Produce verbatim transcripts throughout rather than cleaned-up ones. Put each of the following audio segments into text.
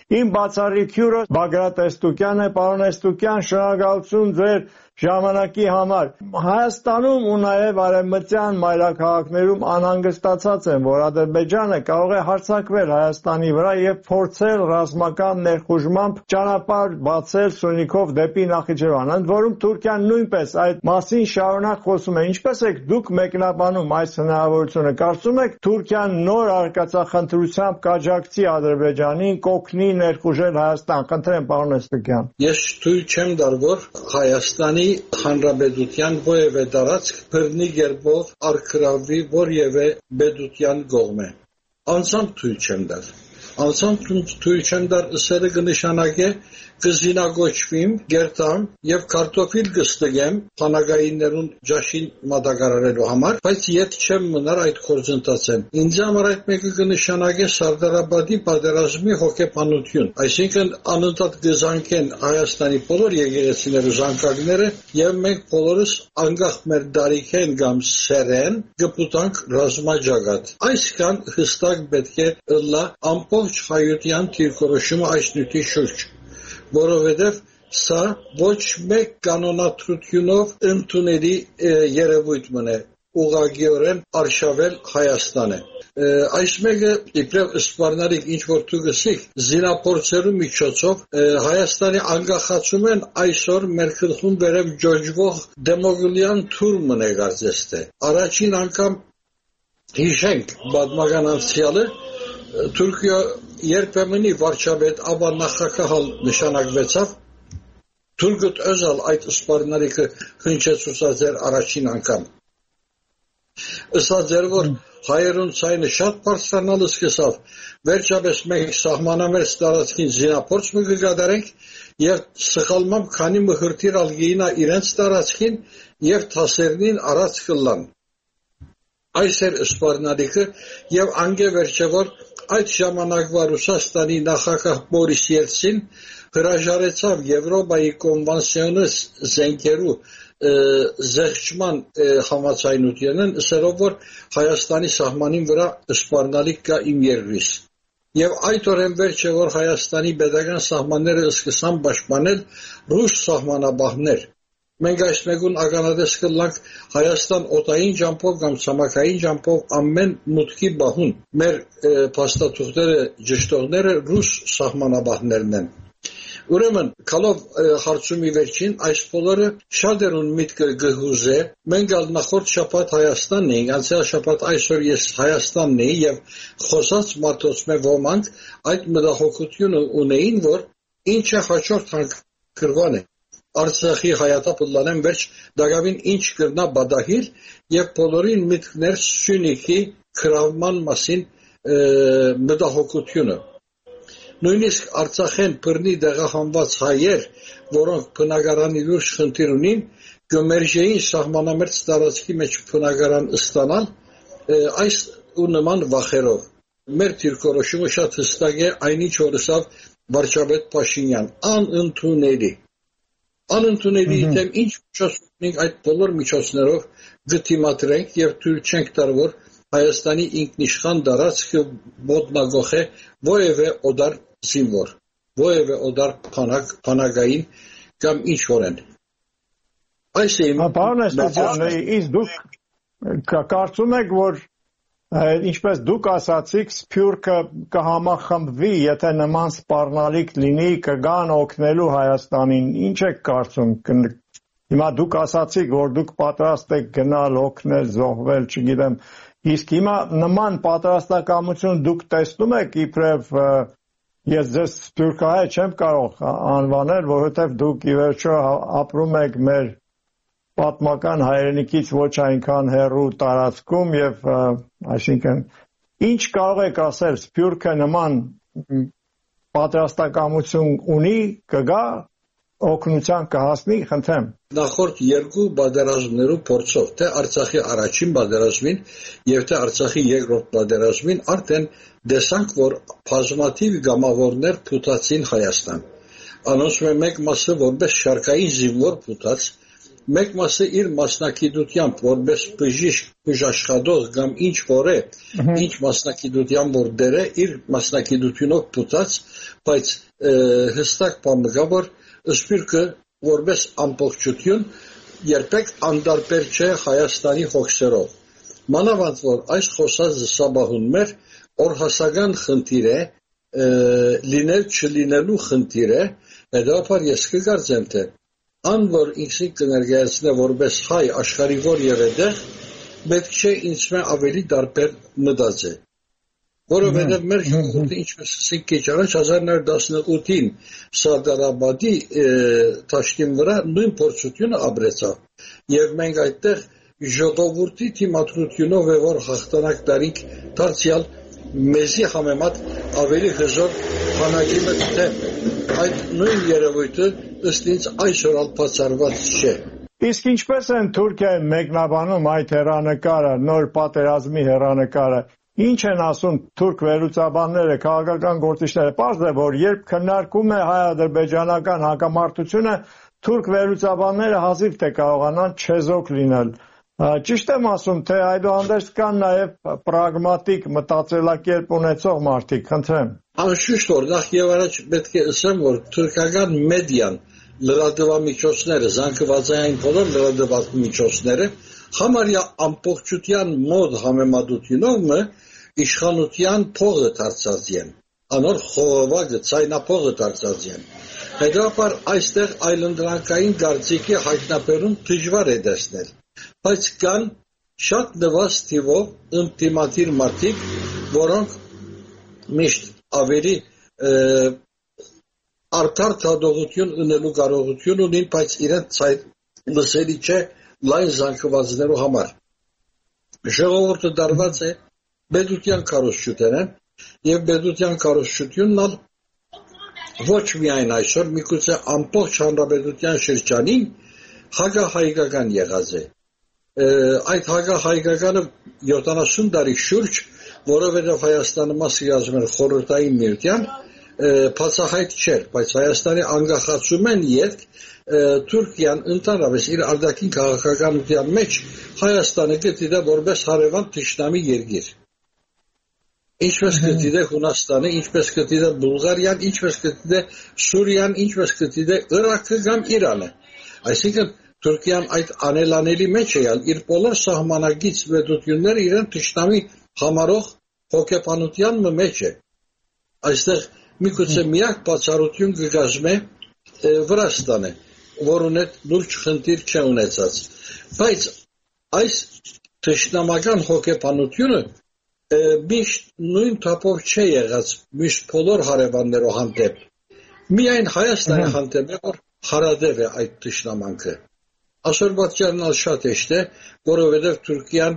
Իմ բացառիկ հյուրը Բագրատ Էստուկյանն է, պարոն Էստուկյան, շնորհակալություն ձեր ժամանակի համար։ Հայաստանում ու նաև արևմտյան մայրաքաղաքներում անհանգստացած են, որ Ադրբեջանը կարող է հարձակվել Հայաստանի վրա եւ փորձել ռազմական ներխուժմամբ ճանապարհ բացել Սյունիքով դեպի Նախիջևան։ Ընդ որում Թուրքիան նույնպես այդ մասին շարունակ խոսում է։ Ինչպես եք դուք մեկնաբանում այս հնարավորությունը։ Կարծում եք Թուրքիան նոր արկածախնդրությամբ կաջակցի Ադրբեջանին, կօգնի ներխուժել Հայաստան։ Խնդրեմ, պարոն Էստուկյան։ Ես թույլ չեմ տալ, որ Հայաստանի Հանրապետության որևէ տարածք բռնի կերպով արգրավի որևէ պետության կողմը։ Անձամբ թույլ չեմ տալ։ Անձամբ թույլ չեմ տալ ըսերը կնշանակե կզինագոչվիմ, գերտամ եւ կարտոֆիլ կստգեմ փանագայիններուն ջաշին մատակարարելու համար, բայց ետ չեմ մնար այդ գործընթացեն։ Ինձ համար այդ մեկը կնշանակե Սարդարապետի պատերազմի հոգեբանություն, այսինքն անընդհատ կզանկեն Հայաստանի բոլոր եկեղեցիները զանկակները եւ մենք բոլորս անկախ մեր դարիքեն կամ սերեն կպուտանք ռազմաջագատ։ Այսքան հստակ պետք է լա ամբողջ հայության դիրքորոշումը այս նյութի շուրջ, որովհետև սա ոչ մեկ կանոնադրությունով ընդունելի երևույթ մնե ուղղակիորեն արշավել Հայաստանը։ Այս մեկը իբրև սպառնալիք ինչ որ դուք ասիք զինափորձերու միջոցով Հայաստանի անկախացումն այսօր մեր գլխում վերև ջոջվող դեմոգլյան թուր մնե կարծես թե առաջին անգամ հիշենք պատմական անցյալը Թուրքիա երբեմնի վարչապետ ապա նախագահալ նշանակվեցավ Թուրքոտ Özal այդ սպառնալիքը հնչեցուցած էր առաջին անգամ ըստ որ հայերուն ցայնը շատ բարձրանալ սկսավ վերջապես մենք սահմանամերձ տարածքին զինափորձ մը կգադարենք եւ սխալմամբ քանի մհրտիր ալգինա իրենց տարածքին եւ թասերնին առած կլան այս էր սպառնալիքը եւ անգե վերջեոր այդ ժամանակվա Ռուսաստանի նախագահ Բորիս Ելցին հրաժարեցավ Եվրոպայի կոնվենցիոնից զենքերու զեղչման համաձայնությունն ասելով որ Հայաստանի սահմանին վրա սպառնալիք կա իմ երկրից եւ այդ օրեն վերջը որ Հայաստանի պետական սահմանները սկսան պաշտպանել ռուս սահմանապահներ մենք այս մեկուն ականատես կլանք Հայաստան օտային ջամփով կամ ցամաքային ջամփով ամեն մուտքի բահուն մեր փաստաթուղթերը ճշտողները ռուս սահմանապահներն են Ուրեմն կալով հարցումի վերջին այս բոլորը շատերուն միտքը գհուզե մենք ալ նախորդ շաբաթ Հայաստանն էինք անցյալ շաբաթ այսօր ես Հայաստանն էի եւ խոսած մարդոց մե ոմանք այդ մտահոգությունը ունեին որ ինչը հաջորդ հանգրվան է Արցախի հայատապլանեն վերջ դակավին ինչ կրնա բադահիլ եւ բոլորին միտքներ Սյունիքի քրավման մասին մտահոգությունը Նույնիսկ Արցախեն բռնի դեղահանված հայեր, որոնք բնակարանի լուրջ խնդիր ունին, կմերժեին սահմանամերձ տարածքի մեջ բնակարան ստանալ այս ու նման վախերով։ Մեր դիրքորոշումը շատ հստակ է, այնինչ որ ասավ վարչապետ Փաշինյան, անընդունելի։ Անընդունելի դեմ ինչ միջոց ունենք այդ բոլոր միջոցներով գտիմատրենք եւ թույլ չենք տալ որ Հայաստանի ինքնիշխան տարածքը ոտնագողե որևէ օդար զինվոր, որևէ օդար փանակ, փանագային կամ ինչ որ են։ Այս է իմ Պարոն Էստուկյան, իսկ դուք կարծում եք, որ ինչպես դուք ասացիք, Սփյուռքը կհամախմբվի, եթե նման սպառնալիք լինի, կգան օգնելու Հայաստանին, ինչ եք կարծում։ Հիմա դուք ասացիք, որ դուք պատրաստ եք գնալ, օգնել, զոհվել, չգիտեմ, իսկ հիմա նման պատրաստակամություն դուք տեսնում եք իբրև ես ձեզ սփյուռքահայ չեմ կարող անվանել, որովհետև դուք ի վերջո ապրում եք մեր պատմական հայրենիքից ոչ այնքան հեռու տարածքում եւ այսինքն ինչ կարող եք ասել Սփյուռքը նման պատրաստակամություն ունի կգա օգնության կհասնի խնդրեմ Նախորդ երկու պատերազմներու փորձով թե Արցախի առաջին պատերազմին եւ թե Արցախի երկրորդ պատերազմին արդեն դեսանք որ բազմաթիվ գամավորներ փութացին Հայաստան անոնց մեկ մասը որպես շարքային զինվոր փութած մեկ մասը իր մասնակցությամբ որպես բժիշկ, բժաշխատող կամ ինչ որ է, ինչ մասնակցությամբ որ դերը իր մասնակցությունով փուտած, բայց հստակ բանը կա, որ սպիրկը որպես ամբողջություն երբեք անդարբեր չէ Հայաստանի հոգսերով։ Մանավանդ որ այս խոսած զսաբահուն մեր օրհասական խնդիր է, լինել չլինելու խնդիր է, հետո ես կգարձեմ թե ան որ ինքսին կներկայացնե որպես հայ աշխարհի որևէ տեղ պետք չէ ինձ մե ավելի դարբեր մտածել որովհետև մեր ժողովուրդը ինչպես ասենք քիչ առաջ հազար նոր տասնութին Սարդարաբադի Թաշտին վրա նույն փորձությունը ապրեցավ եւ մենք այդտեղ ժողովրդի թիմադրությունով է որ հաղթանակ տարիք դարձյալ մեզի համեմատ ավելի հզոր բանակի մտե այդ նույն երևույթը ըստ ինձ այսօր բացառված չէ։ Իսկ ինչպես են Թուրքիայի մեկնաբանում այդ հեռանկարը, նոր պատերազմի հեռանկարը, ինչ են ասում թուրք վերլուծաբանները, քաղաքական գործիչները, պարզ է որ երբ քննարկում է հայ-ադրբեջանական հակամարտությունը, թուրք վերլուծաբանները հազիվ թե կարողանան չեզոք լինել։ Ճիշտ եմ ասում, թե այդուհանդերձ կան նաև պրագմատիկ մտածելակերպ ունեցող մարդիկ, խնդրեմ։ Անշուշտ որ նախ եւ առաջ պետք է ասեմ, որ թուրքական մեդիան, լրատվամիջոցները, զանգվածային բոլոր լրատվամիջոցները համարյա ամբողջության մոտ համեմատությունով իշխանության փողը դարձած են։ Անոր խողովակը ցայնափողը դարձած են։ Հետո այստեղ այլընտրանքային գործիքի հայտնաբերում դժվար է տեսնել։ Բայց կան շատ նվազ թիվով ինտիմատիր մարդիկ, որոնք միշտ ավելի արդար թադողություն ունելու կարողություն ունին, բայց իրենց լսելի չէ լայն զանգվածներու համար։ Ժողովուրդը դարված է բեդության քարոզչութենեն եւ բեդության քարոզչությունն ալ ոչ միայն այսօր, միգուցե ամբողջ հանրապետության շրջանին հակահայկական եղած է։ Այդ հակահայկականը յոթանասուն տարի շուրջ, որովհետև Հայաստանը մասի ասում են խորհրդային միության, բացահայտ չէր, բայց Հայաստանի անկախացումեն ետք Թուրքիան ընդհանրապես իր արտաքին քաղաքականության մեջ Հայաստանը գտիդե որպես հարևան թշնամի երկիր։ Ինչպես գտիդե Հունաստանը, ինչպես գտիդե Բուլղարիան, ինչպես գտիդե Սուրիան, ինչպես գտիդե Իրաքը կամ Իրանը։ Այսինքն Թուրքիան այդ անելանելի մեջ է ալ իր բոլոր սահմանագից վետությունները իրեն թշնամի համարող հոգեբանության մեջ է։ Այստեղ միգուցե միակ բացառություն կգազմե Վրաստանը, որոնց հետ լուրջ խնդիր չէ ունեցած։ Բայց այս թշնամական հոգեբանությունը միշտ նույն թափով չէ եղած միշտ բոլոր հարևաններով հանդեպ։ Միայն Հայաստանի հանդեպ է որ հարադև է այդ թշնամանքը։ Ասորբատյանն շատ էշտ է, որովհետև Թուրքիան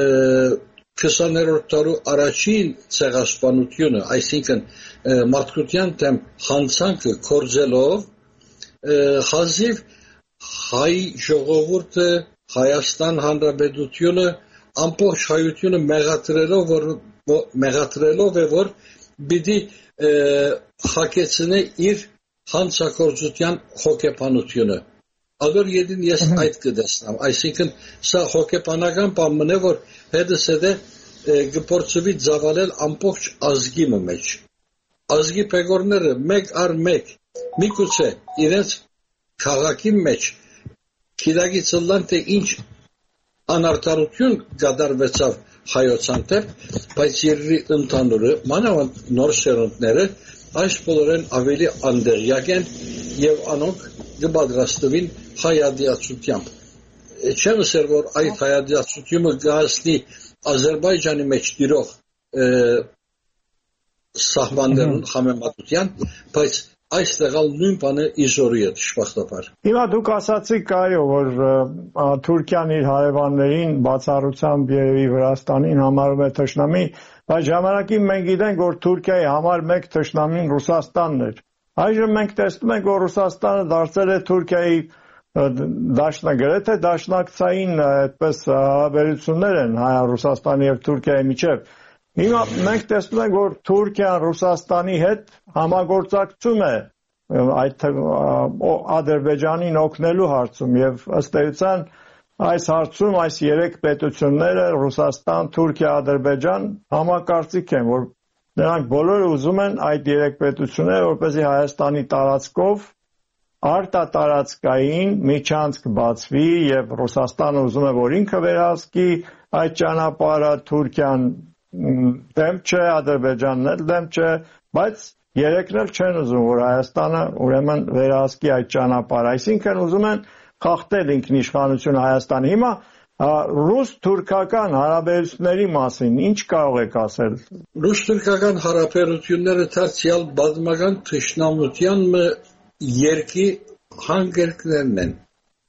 քսաներորդ դարու առաջին ցեղասպանությունը, այսինքն մարդկության դեմ հանցանքը կորձելով հազիվ հայ ժողովուրդը, Հայաստան Հանրապետությունը ամբողջ հայությունը մեղադրելով որ մեղադրելով է որ պիտի հակեցնե իր հանցագործության հոգեբանությունը։ Ադոր յետին ես այդ կդեսնամ, այսինքն սա հոգեբանական բան է, որ հետս հետը կփորձվի ծավալել ամբողջ ազգի մեջ։ Ազգի պեգորները մեկ առ մեկ միգուցե իրենց քաղաքի մեջ քիդագից լան թե ինչ անարտարություն կատարվեցավ հայոց հանդեպ, բայց երկրի ընդհանուրը մանավանդ նոր սերունդները այս բոլորեն ավելի անդեղյակ են եւ անոնք կպատրաստվին հայադիացությամբ։ Չեմ ասել որ այդ հայադիացությունը գասնի Ադրբեջանի մեջ դիրող սահմաններուն համեմատության, բայց այստեղ ալ նույն բանը իզորի է դժբախտաբար։ Հիմա դուք ասացիք այո, որ Թուրքիան իր հարևաններին բացառությամբ երևի Վրաստանին համարում է թշնամի, բայց ժամանակին մենք գիտենք, որ Թուրքիայի համար մեկ թշնամին Ռուսաստանն էր։ Այժմ մենք տեսնում ենք, որ Ռուսաստանը դարձել է Թուրքիայի դաշնագրեթե դաշնակցային այդպես հարաբերություններ են Հայ-Ռուսաստանի եւ Թուրքիայի միջև։ Հիմա մենք տեսնում ենք, որ Թուրքիան Ռուսաստանի հետ համագործակցում է այդ Ադրբեջանին օգնելու հարցում եւ ըստ էության այս հարցում այս երեք պետությունները Ռուսաստան, Թուրքիա, Ադրբեջան համակարծիք են, որ նրանք բոլորը ուզում են այդ երեք պետությունները որպեսզի Հայաստանի տարածքով արտատարածքային միջանցք բացվի եւ Ռուսաստանը ուզում է որ ինքը վերահսկի այդ ճանապարհը, Թուրքիան դեմ չէ, Ադրբեջանն էլ դեմ չէ, բայց երեքն էլ չեն ուզում որ Հայաստանը ուրեմն վերահսկի այդ ճանապարհը, այսինքն ուզում են խախտել ինքնիշխանությունը Հայաստանի։ Հիմա ռուս-թուրքական հարաբերությունների մասին ինչ կարող եք ասել։ Ռուս-թուրքական հարաբերությունները դարձյալ բազմական թշնամության երկի հանգերքներն են,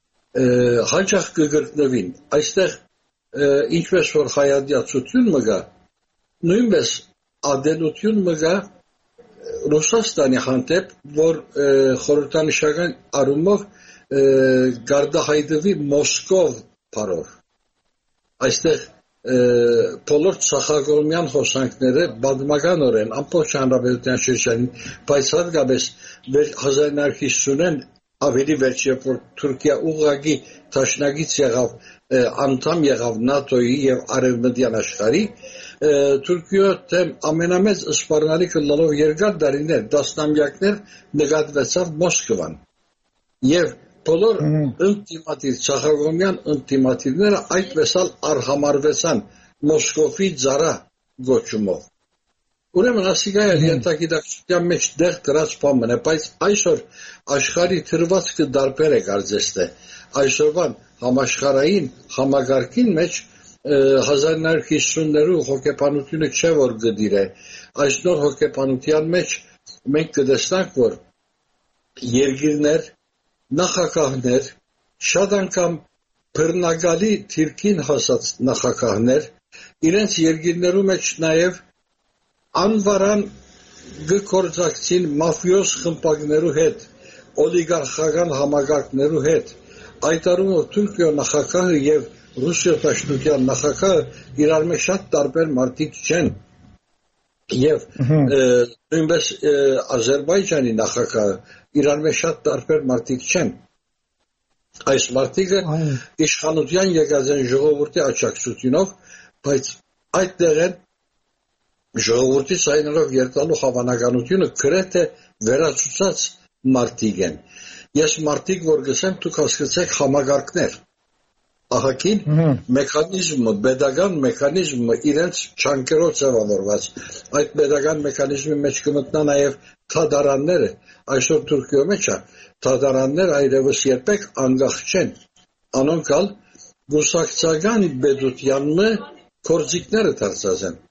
հաճախ կգրկնվին, այստեղ ինչպես որ հայատյացություն մգա, նույնպես ադելություն մգա Ռուսաստանի հանդեպ, որ խորհրդանշական առումով գարդահայտվի Մոսկով փարով, այստեղ բոլոր ցախագորմյան հոսանքները բազմականորեն ամբողջ հանրապետության շրջանին, բայց հատկապես հազար նույն հարյուր հիսունին ավելի վերջ, երբ որ Թուրքիա ուղղակի դաշնակից եղավ, անդամ եղավ նատոյի եւ արևմտյան աշխարհի, Թուրքիա դեմ ամենամեծ սպառնալիքը լալով երկար տարիներ, տասնամյակներ նկատվեցավ Մոսկվան եւ բոլոր ինտիմատիվ ցախագորմյան ինտիմատիվները այդպես էլ արհամարվեցան Մոսկովի ծառա գոչումով։ Ուրեմն ասիկա էլ ենթագիտակցության մեջ դեղ դրած բան է, բայց այսօր աշխարհի թրվածքը դարբեր է կարծես թե այսօրվան համաշխարհային համագարկին մեջ հազար նույն հարյուր հիսուններու հոգեբանությունը չէ որ գդիր է, այս նոր հոգեբանության մեջ մենք կտեսնանք որ երկիրներ նախագահներ, շատ անգամ բռնագալի թիրքին հասած նախագահներ, իրենց երկիրներու մեջ նաև անվարան գործակցին մաֆիոզ խմբակներու հետ, օլիգարխական համագարկներու հետ, այդ առումով Թուրքիա նախագահը եւ Ռուսիա դաշնության նախագահը իրար մեջ շատ տարբեր մարդիկ չեն, եւ նույնպես Ադրբեջանի նախագահը իրար մեջ շատ տարբեր մարդիկ չեն։ Այս մարդիկը իշխանության եկած են ժողովրդի աջակցությունով, բայց այդտեղ են ժողովրդի ցայնելով երթալու հավանականությունը գրեթե վերացուցած մարդիկ են։ Ես մարդիկ որ գսեմ դուք հասկացեք համագարկներ։ Ահագին մեխանիզմը, pedagogan մեխանիզմը իրենց չանկերով ձևավորված։ Այդ pedagogan մեխանիզմի մեջ կմտնա նաև թադարանները, այսօր Թուրքիո մեջ է, թադարաններ այլևս երբեք անկախ չեն։ Անոնք ալ գուսակցական բեդությանն կորձիկները դարձած են։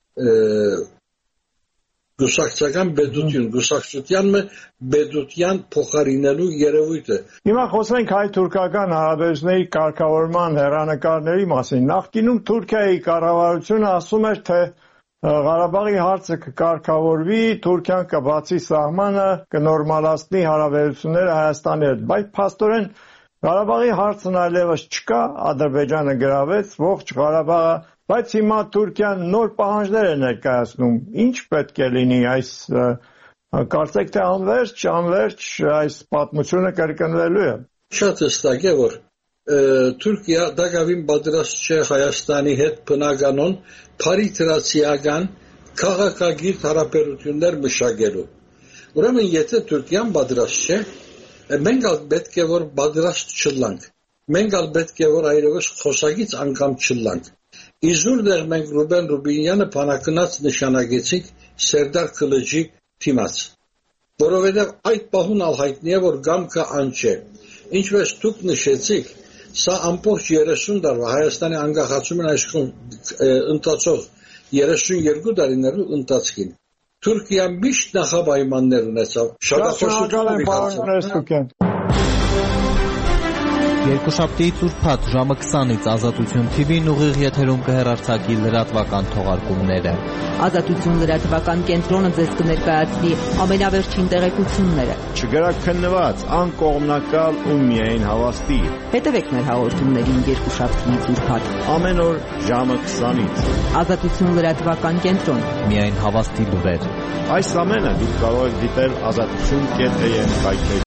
Գուսակցական բեդություն, գուսակցությանն բեդության փոխարինելու երևույթը։ Հիմա խոսենք հայ-թուրքական հարաբերությունների կարգավորման հեռանկարների մասին։ Նախկինում Թուրքիայի կառավարությունը ասում էր, թե Ղարաբաղի հարցը կկարգավորվի, Թուրքիան կբացի սահմանը, կնորմալացնի հարաբերությունները Հայաստանի հետ, բայց փաստորեն Ղարաբաղի հարցն այլևս չկա, Ադրբեջանը գրավեց ողջ Ղարաբաղը, բայց հիմա Թուրքիան նոր պահանջներ է ներկայացնում։ Ինչ պետք է լինի այս կարծեք թե անverջ, անverջ այս պատմությունը կրկնվելու է։ Շատ հստակ է որ Թուրքիա դակավին պատրաստ չէ Հայաստանի հետ բնականon փարիտրացիական քաղաքագիր հարաբերություններ մշակելու։ Ուրեմն եթե Թուրքիան պատրաստ չէ, մենք ալ պետք է որ պատրաստ չլանք։ Մենք ալ պետք է որ այլևս խոսակից անգամ չլանք։ Իզուր դեռ մենք Ռուբեն Ռուբինյանը բանակնած նշանակեցինք Սերդար Քլիջի թիմաց, որովհետև այդ պահուն ալ հայտնի է որ գամքը անչե։ Ինչպես դուք նշեցիք, սա ամբողջ երեսուն տարվա Հայաստանի անկախացումն այսքան ընթացող երեսունյոթ տարիներու ընթացքին Թուրքիան միշտ նախապայմաններ ունեցավ։ Շնորհակալ եմ, պարոն Ռեստուկյան։ Երկուշաբթի ծուրփաթ ժամը քսանից Ազատություն Թի Վին ուղիղ եթերում կհեռարձակի լրատվական թողարկումները։ Ազատություն լրատվական կենտրոնը ձեզ կներկայացնի ամենավերջին տեղեկությունները։ Չգրաքննված, անկողմնակալ ու միայն հավաստի։ Հետևեք մեր հաղորդումներին երկուշաբթի ծուրփաթ Ամեն օր ժամը քսանից։ Ազատություն լրատվական կենտրոն։ Միայն հավաստի լուրեր։ Այս ամենը դուք կարող եք դիտել ազատություն կետ էյ էմ կայքերի